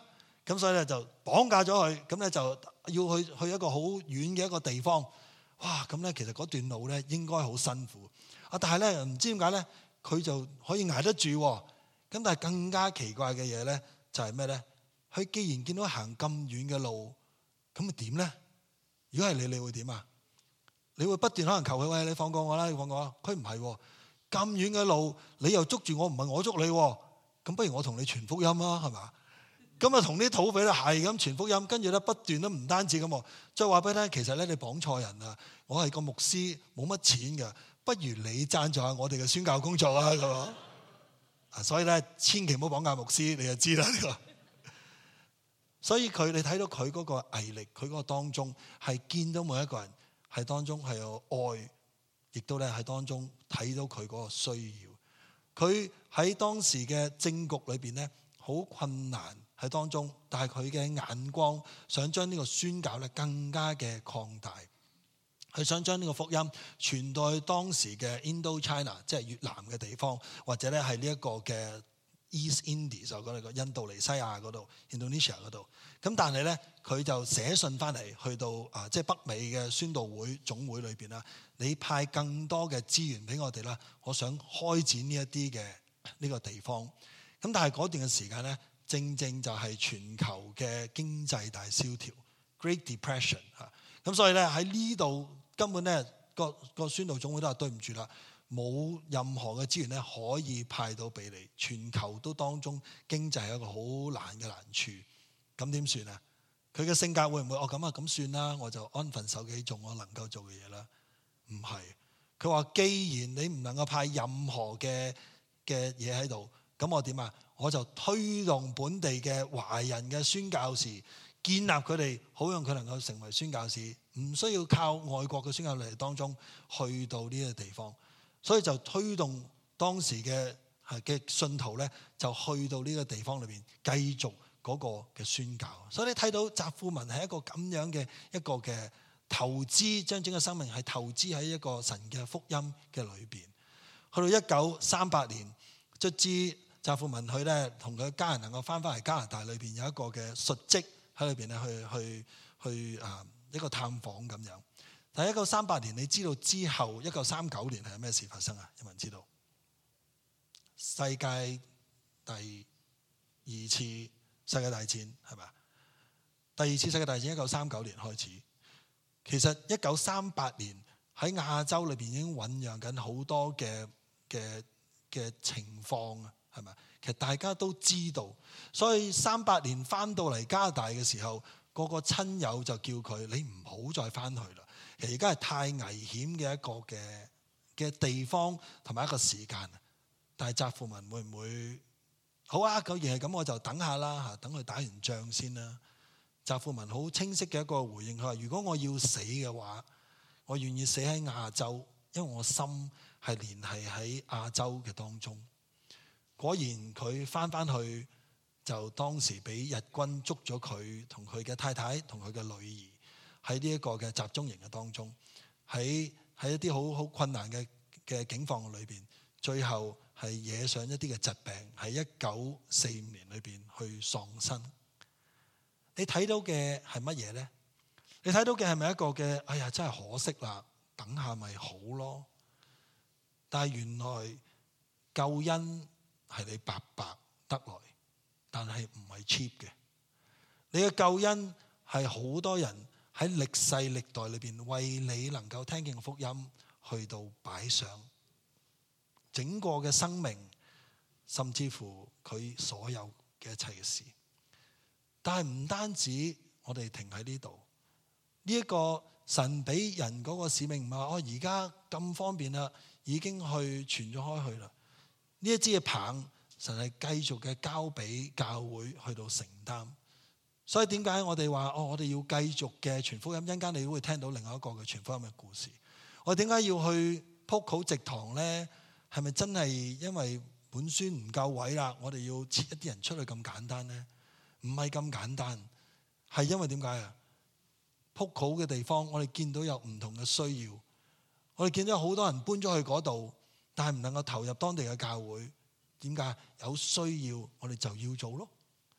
咁所以咧就綁架咗佢，咁咧就要去一個好遠嘅一個地方。哇！咁咧其實嗰段路咧應該好辛苦啊，但係咧唔知點解咧佢就可以捱得住。咁但係更加奇怪嘅嘢咧就係咩咧？佢既然見到行咁遠嘅路，咁咪點咧？如果係你會點啊？你會不斷可能求佢，喂，你放過我啦，你放過我。佢唔係咁遠嘅路，你又捉住我，唔係我捉你，咁不如我同你傳福音啦，係嘛？咁啊同啲土匪咧係咁傳福音，跟住咧不斷都唔單止咁，再話俾你聽，其實咧你綁錯人啊！我係個牧師，冇乜錢㗎，不如你贊助下我哋嘅宣教工作啊咁啊！所以咧千祈唔好綁架牧師，你就知啦呢個。所以你睇到佢嗰個毅力，佢嗰個當中係見到每一個人係當中係有愛，亦都咧喺當中睇到佢嗰個需要。佢喺當時嘅政局裏邊咧好困難喺當中，但係佢嘅眼光想將呢個宣教咧更加嘅擴大，佢想將呢個福音傳到去當時嘅 Indochina， 即係越南嘅地方，或者咧係呢一個嘅 East Indies 就嗰個印度尼西亞嗰度 Indonesia 嗰度。咁但係咧佢就寫信翻嚟去到即係北美嘅宣道會總會裏邊啦，你派更多嘅資源俾我哋啦，我想開展呢一啲嘅呢個地方。咁但係嗰段嘅時間咧，正正就係全球嘅經濟大蕭條 Great Depression 嚇。咁所以咧喺呢度根本咧個宣道總會都話對唔住啦，冇任何嘅資源咧可以派到俾你，全球都當中經濟係一個好難嘅難處。咁點算啊？佢嘅性格會唔會咁算啦？我就安分守己做我能夠做嘅嘢啦。唔係，佢話既然你唔能夠派任何嘅嘢喺度，咁我點啊？我就推動本地嘅華人嘅宣教士，建立佢哋，好讓佢能夠成為宣教士，唔需要靠外國嘅宣教士當中去到呢個地方。所以就推動當時嘅信徒咧，就去到呢個地方裏邊繼續嗰個嘅宣教。所以你睇到澤富文係一個咁樣嘅一個嘅投資，將整個生命係投資喺一個神嘅福音嘅裏邊。去到1938年，卒之澤富文佢咧同佢家人能夠翻嚟加拿大裏邊有一個嘅述職喺裏邊咧去一個探訪咁樣。但係1938年，你知道之後1939年係有咩事發生啊？有冇人知道？世界第二次世界大戰係咪？第二次世界大戰1939年開始。其實1938年喺亞洲裏邊已經醖釀緊好多嘅情況啊，係咪？其實大家都知道，所以38年翻到嚟加拿大嘅時候，個親友就叫佢：你唔好再翻去啦。其實而家係太危險嘅一個嘅地方同埋一個時間。但係澤富文會唔會好啊？既然係咁，我就等下啦嚇，等佢打完仗先啦。澤富文好清晰嘅一個回應，佢話：如果我要死嘅話，我願意死喺亞洲，因為我心係連繫喺亞洲嘅當中。果然佢翻去就當時俾日軍捉咗佢同佢嘅太太同佢嘅女兒喺呢一個嘅集中營嘅當中，喺一啲好困難嘅境況裏邊，最後係惹上一啲嘅疾病，喺1945年裏邊去喪生。你睇到嘅係乜嘢呢？你睇到嘅係咪一個嘅哎呀真係可惜啦，等下咪好咯？但係原來救恩係你白白得來，但係唔係 cheap 嘅。你嘅救恩係好多人喺歷世歷代裏邊為你能夠聽見福音去到擺上整個嘅生命，甚至乎佢所有嘅一切嘅事。但係唔單止我哋停喺呢度，呢一個神俾人嗰個使命唔係話而家咁方便啦，已經去傳咗開去啦。呢一支嘅棒，神係繼續嘅交俾教會去到承擔。所以點解我哋話我哋要繼續嘅傳福音？一陣間你會聽到另外一個嘅傳福音嘅故事。我點解要去鋪口植堂呢？係咪真係因為本宣唔夠位啦？我哋要切一啲人出去咁簡單呢？唔係咁簡單，係因為點解啊？鋪口嘅地方，我哋見到有唔同嘅需要，我哋見到好多人搬咗去嗰度，但係唔能夠投入當地嘅教會。點解？有需要，我哋就要做咯。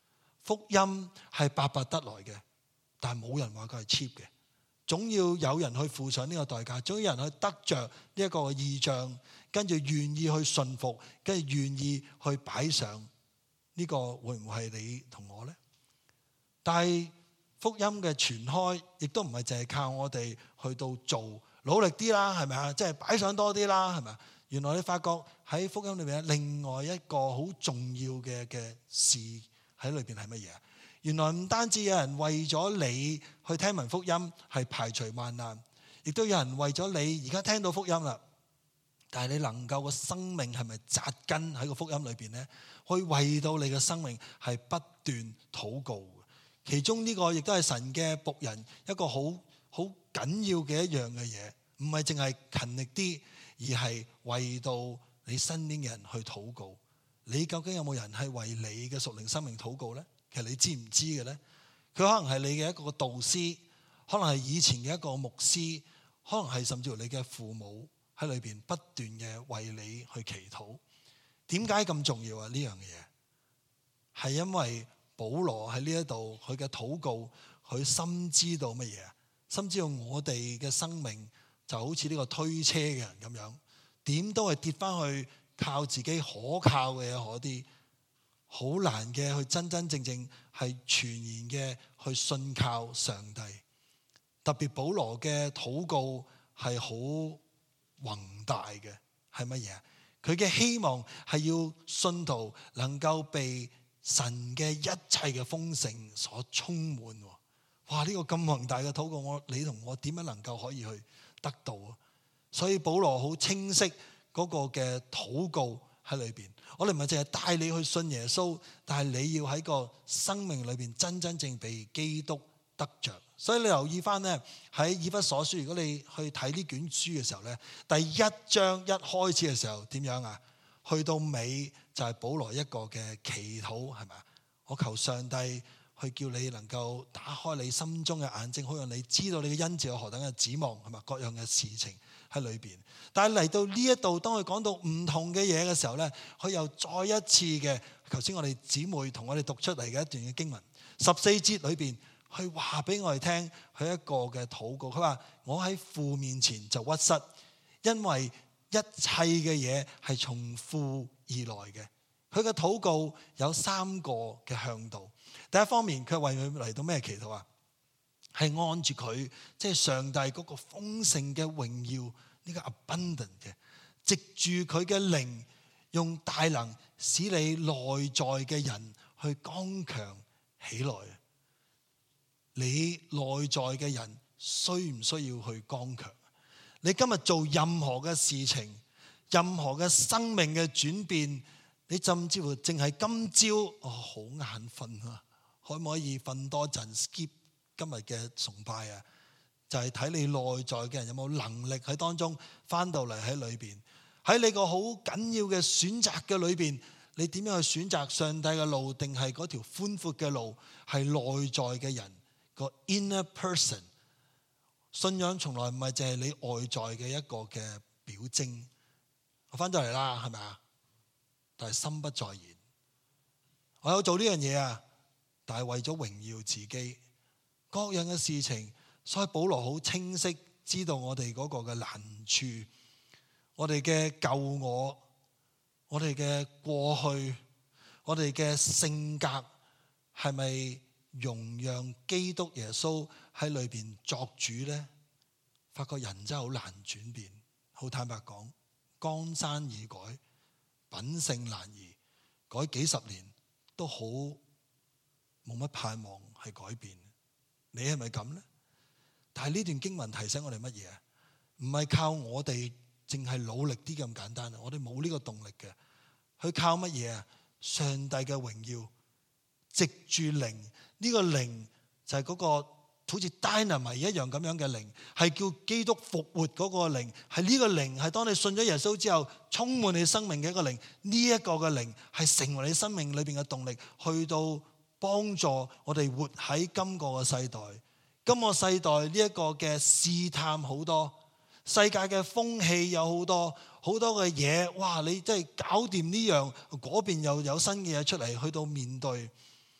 福音係白白得來嘅，但係冇人話佢係 cheap 嘅，總要有人去付上呢個代價，總要有人去得着呢一個異象，跟住願意去順服，跟住願意去擺上。呢個會唔會係你同我呢？但係福音嘅傳開，亦都唔係淨係靠我哋去到做，努力啲啦，係咪啊？即係擺上多啲啦，係咪啊？原來你發覺喺福音裏面，另外一個好重要嘅事喺裏邊係乜嘢啊？原來唔單止有人為咗你去聽聞福音係排除萬難，亦都有人為咗你而家聽到福音啦，但係你能夠個生命係咪扎根喺個福音裏邊呢？可以為到你嘅生命係不斷禱告。其中呢個亦都係神嘅僕人一個好緊要嘅一樣嘅嘢，唔係淨係勤力啲，而係為到你身邊嘅人去禱告。你究竟有冇人係為你嘅屬靈生命禱告呢？其實你知唔知嘅呢？佢可能係你嘅一個導師，可能係以前嘅一個牧師，可能係甚至乎你嘅父母喺裏邊不斷嘅為你去祈禱。點解咁重要啊？呢樣嘢係因為保羅喺呢一度，佢嘅禱告，佢深知道乜嘢啊？深知道我哋嘅生命就好似呢個推車嘅人咁樣，點都係跌翻去靠自己可靠嘅嗰啲，好難嘅去真真正正係全然嘅去信靠上帝。特別保羅嘅禱告係好宏大嘅，係乜嘢啊？佢嘅希望係要信徒能夠被神嘅一切嘅豐盛所充滿。哇！呢個咁宏大嘅禱告，你同我點樣能夠可以去得到啊？所以保羅好清晰嗰個嘅禱告喺裏邊。我哋唔係淨係帶你去信耶穌，但係你要喺個生命裏邊真真正被基督得着。所以你留意翻呢，喺以弗所書，如果你去睇呢卷書嘅時候呢，第一章一開始嘅時候點樣啊？去到尾就係保羅一個嘅祈禱，係咪啊？我求上帝去叫你能夠打開你心中嘅眼睛，好讓你知道你嘅恩召有何等嘅指望，係咪各樣嘅事情喺裏邊。但係嚟到呢一度，當佢講到唔同嘅嘢嘅時候呢，佢又再一次嘅，頭先我哋姊妹同我哋讀出嚟嘅一段嘅經文14節裏邊，佢話俾我哋聽佢一個嘅禱告。佢話我喺父面前就屈膝，因為一切嘅嘢係從父而來嘅。佢嘅禱告有3個嘅向度。第一方面，佢為佢嚟到咩祈禱啊？係按住佢即係上帝嗰個豐盛嘅榮耀，呢個 abundant 嘅，藉住佢嘅靈，用大能使你內在嘅人去剛強起來。你內在嘅人需唔需要去剛強？你今日做任何嘅事情，任何嘅生命嘅轉變，你甚至乎淨係今朝好眼瞓啊，可唔可以瞓多陣 skip 今日嘅崇拜啊？就係睇你內在嘅人有冇能力喺當中翻到嚟喺裏邊，喺你個好緊要嘅選擇嘅裏邊，你點樣去選擇上帝嘅路，定係嗰條寬闊嘅路？係內在嘅人個 inner person。信仰從來唔係淨係你外在嘅一個嘅表徵。我翻咗嚟啦，係咪啊？但係心不在焉。我有做呢樣嘢啊，但係為咗榮耀自己，各樣嘅事情。所以保羅好清晰知道我哋嗰個嘅難處，我哋嘅舊我，我哋嘅過去，我哋嘅性格係咪容讓基督耶穌喺裏邊作主呢？發覺人真係好難轉變。好坦白講，江山易改，品性難移，改幾十年都好冇乜盼望係改變。你係咪咁呢？但係呢段經文提醒我哋乜嘢啊？唔係靠我哋淨係努力啲咁簡單啊！我哋冇呢個動力嘅，去靠乜嘢啊？上帝嘅榮耀，藉住靈，呢個靈就係嗰個好似 dynamite 一樣咁樣嘅靈，係叫基督復活嗰個靈，係呢個靈係當你信咗耶穌之後充滿你生命嘅一個靈，呢一個嘅靈係成為你生命裏邊嘅動力，去到幫助我哋活喺今個嘅世代。今個世代呢一個嘅試探好多，世界嘅風氣有好多嘅嘢，哇！你真係搞掂呢樣，嗰邊又有新嘅嘢出嚟，去到面對。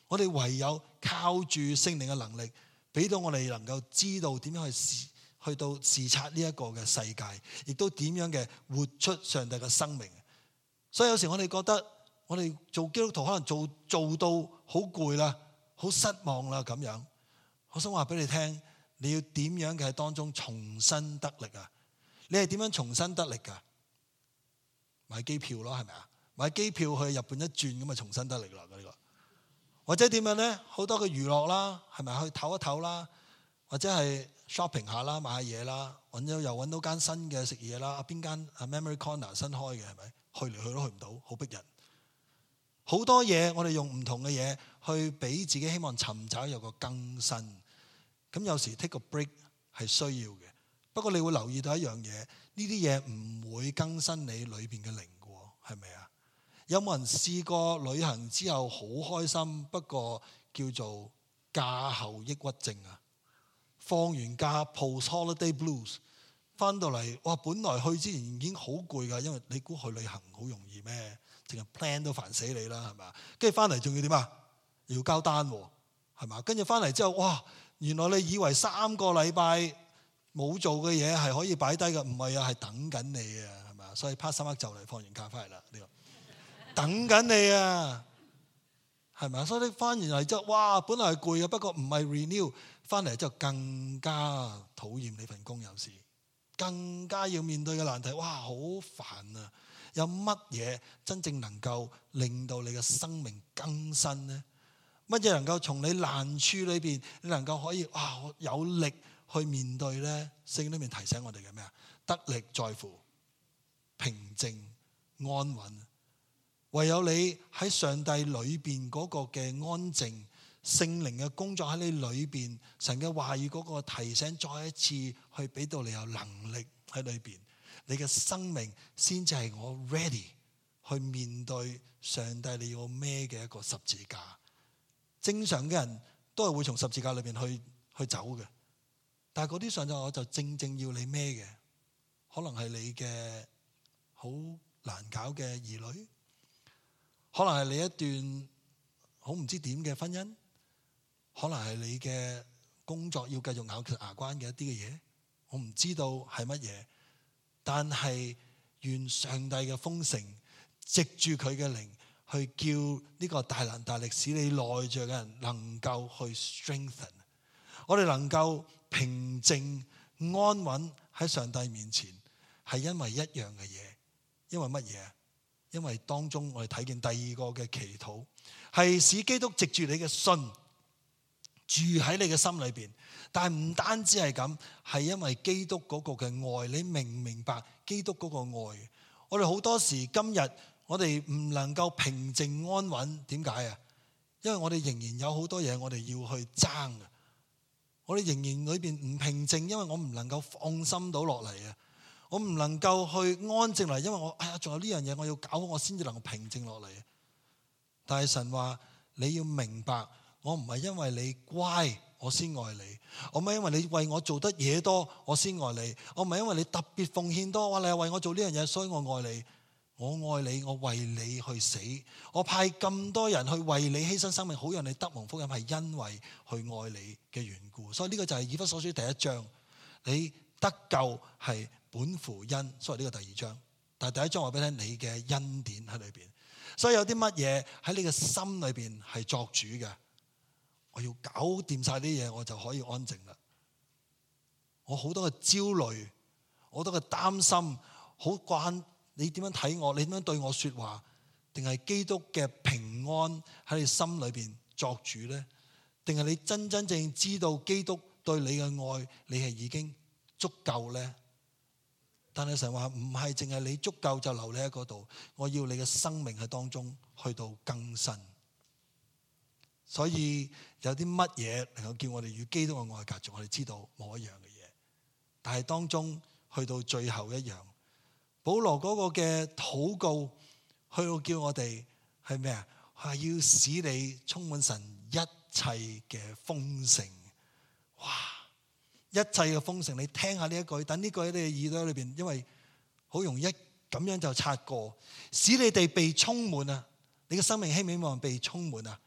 我哋唯有靠住聖靈嘅能力，俾到我哋能夠知道點樣去到視察呢一個嘅世界，亦都點樣嘅活出上帝嘅生命。所以有時我哋覺得我哋做基督徒可能做到好攰啦，好失望啦咁樣。我想話俾你聽，你要點樣嘅喺當中重新得力啊？你係點樣重新得力噶？買機票咯，係咪啊？買機票去日本一轉咁啊，重新得力啦呢個。或者點樣咧？好多嘅娛樂啦，係咪去唞一唞啦？或者係 shopping 下啦，買下嘢啦，又揾到間新嘅食嘢啦。邊間 Memory Corner 新開嘅係咪？去嚟去都去唔到，好逼人。好多嘢我哋用唔同嘅嘢去俾自己希望尋找有個更新。咁有時 take a break 係需要嘅。不過你會留意到一樣嘢，呢啲嘢唔會更新你裏邊嘅靈嘅，係咪啊？有冇人試過旅行之後好開心，不過叫做假後抑鬱症啊？放完假 post holiday blues， 翻到嚟哇，本來去之前已經好攰㗎，因為你估去旅行好容易咩？淨係 plan 都煩死你啦，係咪？跟住翻嚟仲要點啊？要交單喎，係嘛？跟住翻嚟之後，哇！原來你以為3個禮拜冇做嘅嘢係可以擺低嘅，唔係啊，係等緊你啊，係咪？所以 Pastor 就嚟放完假翻嚟啦，呢個等緊你啊，係咪？所以你翻完嚟之後，哇！本來係攰嘅，不過唔係 renew， 翻嚟之後更加討厭你份工，有時更加要面對嘅難題，哇！好煩啊！有乜嘢真正能夠令到你嘅生命更新呢？乜嘢能夠從你難處裏邊，你能夠可以有力去面對呢？聖經裏面提醒我哋嘅咩啊？得力在乎平靜安穩。唯有你喺上帝裏邊嗰個嘅安靜，聖靈嘅工作喺你裏邊，神嘅話語嗰個提醒，再一次去俾到你有能力喺裏邊，你嘅生命先至係我 ready 去面對上帝你要孭嘅一個十字架。正常嘅人都係會從十字架裏邊去走嘅，但係嗰啲上帝我就正正要你孭嘅，可能係你嘅好難搞嘅兒女，可能係你一段好唔知點嘅婚姻，可能係你嘅工作要繼續咬牙關嘅一啲嘅嘢，我唔知道係乜嘢，但係願上帝嘅豐盛藉住佢嘅靈去叫呢個大能大力使你內在嘅人能夠去 strengthen， 我哋能夠平靜安穩喺上帝面前，係因為一樣嘅嘢，因為乜嘢？因為當中我哋睇見第二個嘅祈禱，係使基督藉住你嘅信住喺你嘅心裏邊。但係唔單止係咁，係因為基督嗰個嘅愛，你明唔明白基督嗰個愛？我哋好多時今日我哋唔能夠平靜安穩，點解啊？因為我哋仍然有好多嘢我哋要去爭嘅，我哋仍然裏邊唔平靜，因為我唔能夠放心到落嚟啊！我唔能夠去安靜嚟，因為我仲有呢樣嘢我要搞好，我先至能夠平靜落嚟。但係神話你要明白，我唔係因為你乖我先愛你，我唔係因為你為我做得嘢多我先愛你，我唔係因為你特別奉獻多，哇！你係為我做呢樣嘢，所以我愛你。我愛你，我為你去死，我派咁多人去為你犧牲生命，好讓你得蒙福音，係因為去愛你嘅緣故。所以呢個就係以弗所書第一章，你得救係本乎恩，所以呢個第二章。但係第一章話俾你聽，你嘅恩典喺裏邊。所以有啲乜嘢喺你嘅心裏邊係作主嘅，我要搞掂晒啲嘢，我就可以安靜啦。我好多嘅焦慮，好多嘅擔心，好慣。你點樣睇我？你點樣對我說話？定係基督嘅平安喺你心裏邊作主呢？定係你真真正正知道基督對你嘅愛，你係已經足夠呢？但係神話唔係淨係你足夠就留你喺嗰度，我要你嘅生命喺當中去到更新。所以有啲乜嘢能夠叫我哋與基督嘅愛隔絕？我哋知道冇一樣嘅嘢，但係當中去到最後一樣。保羅嗰個嘅禱告，去到叫我哋係咩啊？係要使你充滿神一切嘅豐盛。哇！一切嘅豐盛，你聽下呢一句，等呢句喺你嘅耳朵裏邊，因為好容易咁樣就擦過，使你哋被充滿啊！你嘅生命希唔希望被充滿啊？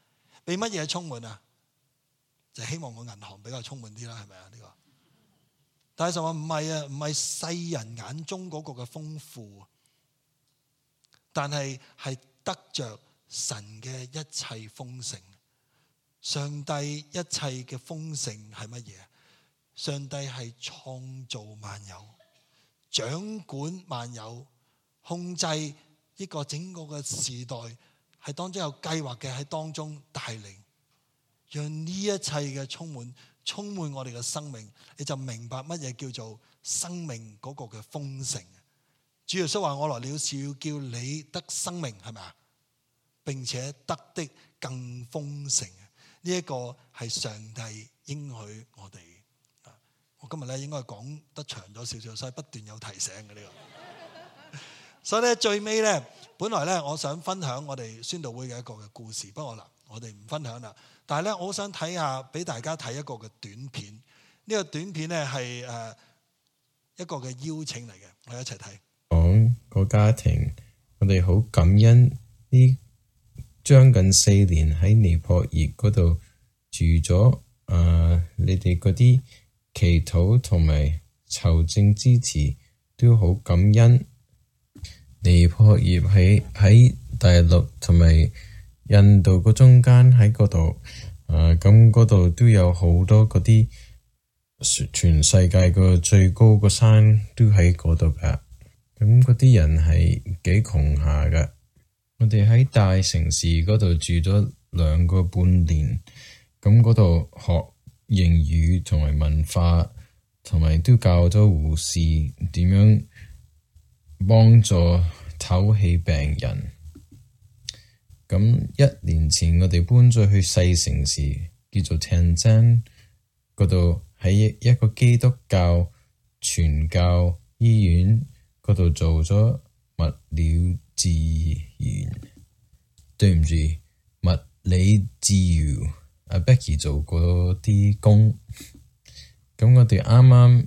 被乜嘢充滿啊？就希望我銀行比較充滿啲啦，係咪啊？呢個，但係就話唔係啊，唔係世人眼中嗰個嘅豐富，但係得着神嘅一切豐盛。上帝一切嘅豐盛係乜嘢？上帝係創造萬有，掌管萬有，控制呢個整個嘅時代，係當中有計劃嘅，喺當中帶領，讓呢一切嘅充滿我哋嘅生命，你就明白乜嘢叫做生命嗰個嘅豐盛。主耶穌話：我來了是要叫你得生命，係咪啊？並且得的更豐盛。呢一個係上帝應許我哋。我今日咧應該講得長咗少少，所以不斷有提醒嘅呢個。所以咧最尾咧，本來咧我想分享我哋宣道會嘅一個嘅故事，不過嗱，我哋唔分享啦。但係咧，我好想睇下，俾大家睇一個嘅短片。呢個短片咧係一個嘅邀請嚟嘅，我哋一齊睇。 講個家庭，我哋好感恩呢將近4年喺尼泊爾嗰度住咗。你哋嗰啲祈禱同埋籌政支持都好感恩。尼泊爾喺大陸同埋印度個中間喺嗰度，咁嗰度都有好多嗰啲全世界個最高個山都喺嗰度噶。咁嗰啲人係幾窮下噶。我哋喺大城市嗰度住咗2個半年，咁嗰度學英語同埋文化，同埋都教咗護士點樣幫助唞氣病人。咁1年前我哋搬咗去細城市，叫做田真，嗰度喺一個基督教傳教醫院嗰度做咗物理治療，對唔住，物理治療。阿 Becky 做嗰啲工。咁我哋啱啱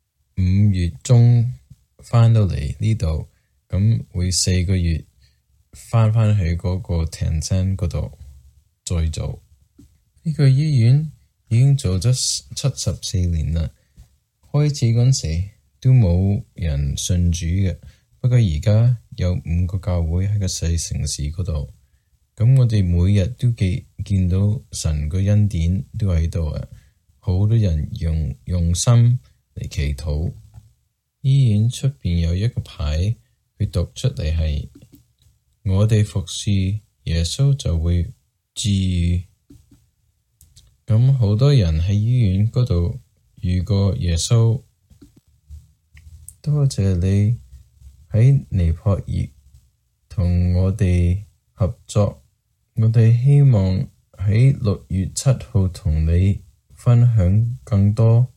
5月中返到嚟呢度，咁會4個月返去嗰個田山嗰度再做。呢個醫院已經做咗74年啦。開始嗰陣時都冇人信主嘅，不過而家有5個教會喺個細城市嗰度。咁我哋每日都見到神個恩典都喺度啊！好多人用心嚟祈禱。醫院出邊有一個牌，佢讀出嚟係：我哋服侍耶穌就會治癒。咁好多人喺醫院嗰度遇過耶穌。多謝你喺尼泊爾同我哋合作。我哋希望喺6月7號同你分享更多。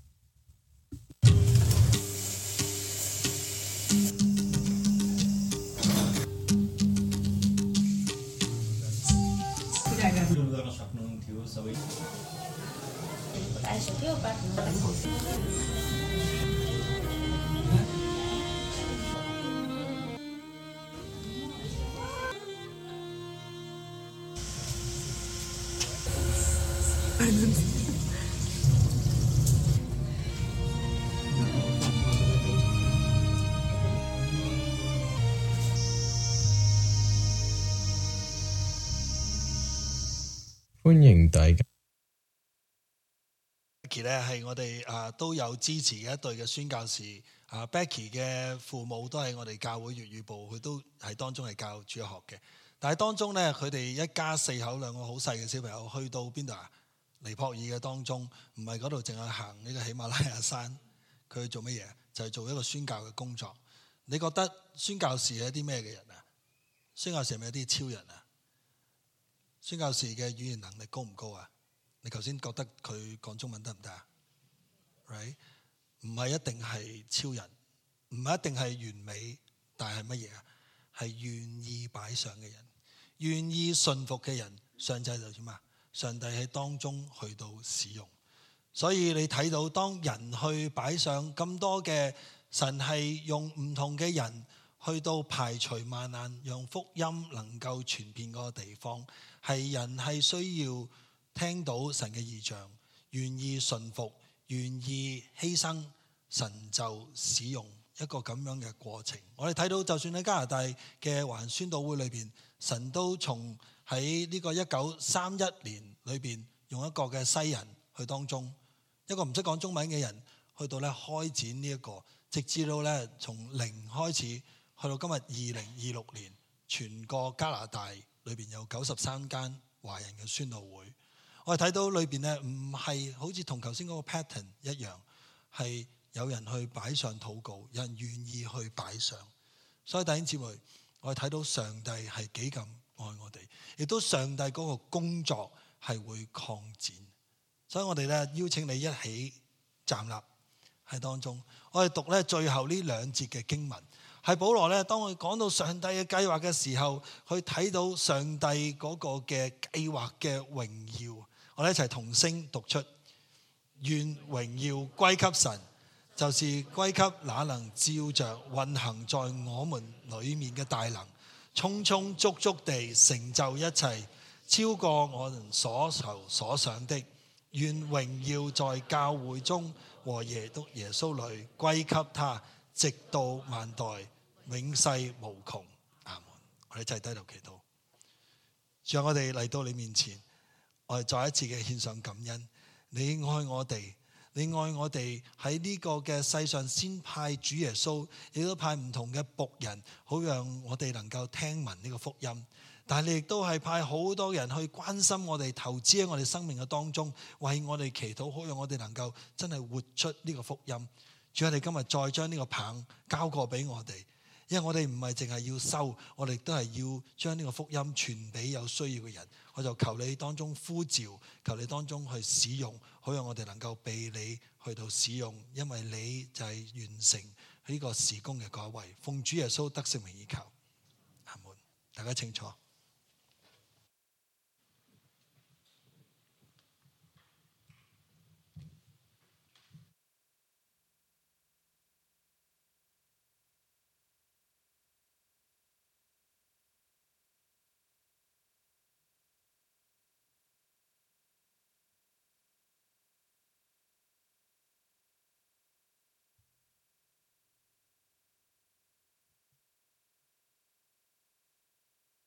歡迎大家。 Becky 咧係我哋都有支持嘅一對嘅宣教士。Becky 嘅父母都係我哋教會粵語部，佢都係當中係教主日學嘅。但係當中咧，佢哋一家4口2個好細嘅小朋友去到邊度啊？尼泊爾嘅當中，唔係嗰度淨係行呢個喜馬拉雅山，佢去做乜嘢？就係做一個宣教嘅工作。你覺得宣教士係一啲咩嘅人啊？宣教士係咪一啲超人啊？宣教士嘅語言能力高唔高啊？你頭先覺得佢講中文得唔得啊？ Right？ 唔係一定係超人，唔係一定係完美，但係乜嘢啊？係願意擺上嘅人，願意順服嘅人，上帝就點啊？上帝喺當中去到使用。所以你睇到當人去擺上咁多嘅，神係用唔同嘅人去到排除萬難，讓福音能夠傳遍嗰個地方。 係人係需要聽到神嘅異象，願意順服，願意犧牲，神就使用一個咁樣嘅過程。我哋睇到就算喺加拿大嘅華人宣道會裏邊，神都從喺呢個1931年裏邊用一個嘅西人去當中，一個唔識講中文嘅人去到咧開展呢一個，直至到咧從零開始去到今日2026年，全個加拿大裏邊有93間華人嘅宣道會。我哋睇到裏邊咧唔係好似同頭先嗰個 pattern 一樣，係有人去擺上禱告，有人願意去擺上。所以弟兄姊妹，我哋睇到上帝係幾咁愛我哋，亦都上帝嗰個工作係會擴展。所以我哋咧邀請你一起站立喺當中。我哋讀咧最後呢2節嘅經文，係保羅咧當佢講到上帝嘅計劃嘅時候，佢睇到上帝嗰個嘅計劃嘅榮耀。我哋一齊同聲讀出：願榮耀歸給神，就是歸給那能照着運行在我們裏面嘅大能，充充足足地成就一切，超過我們所求所想的。願榮耀在教會中和耶穌裏歸給他，直到萬代，永世無窮。阿門。我哋一齊低頭祈禱。主啊，我哋嚟到你面前，我哋再一次嘅獻上感恩。你愛我哋，你愛我哋喺呢個嘅世上先派主耶穌，亦都派唔同嘅僕人，好讓我哋能夠聽聞呢個福音。但係你亦都係派好多人去關心我哋，投資喺我哋生命嘅當中，為我哋祈禱，好讓我哋能夠真係活出呢個福音。主啊，你今日再將呢個棒交過俾我哋，因為我哋唔係淨係要收，我哋都係要將呢個福音傳俾有需要嘅人。我就求你當中呼召，求你當中去使用，好讓我哋能夠被你去到使用，因為你就係完成呢個事工嘅嗰位。奉主耶穌得勝名以求，阿門。大家清楚。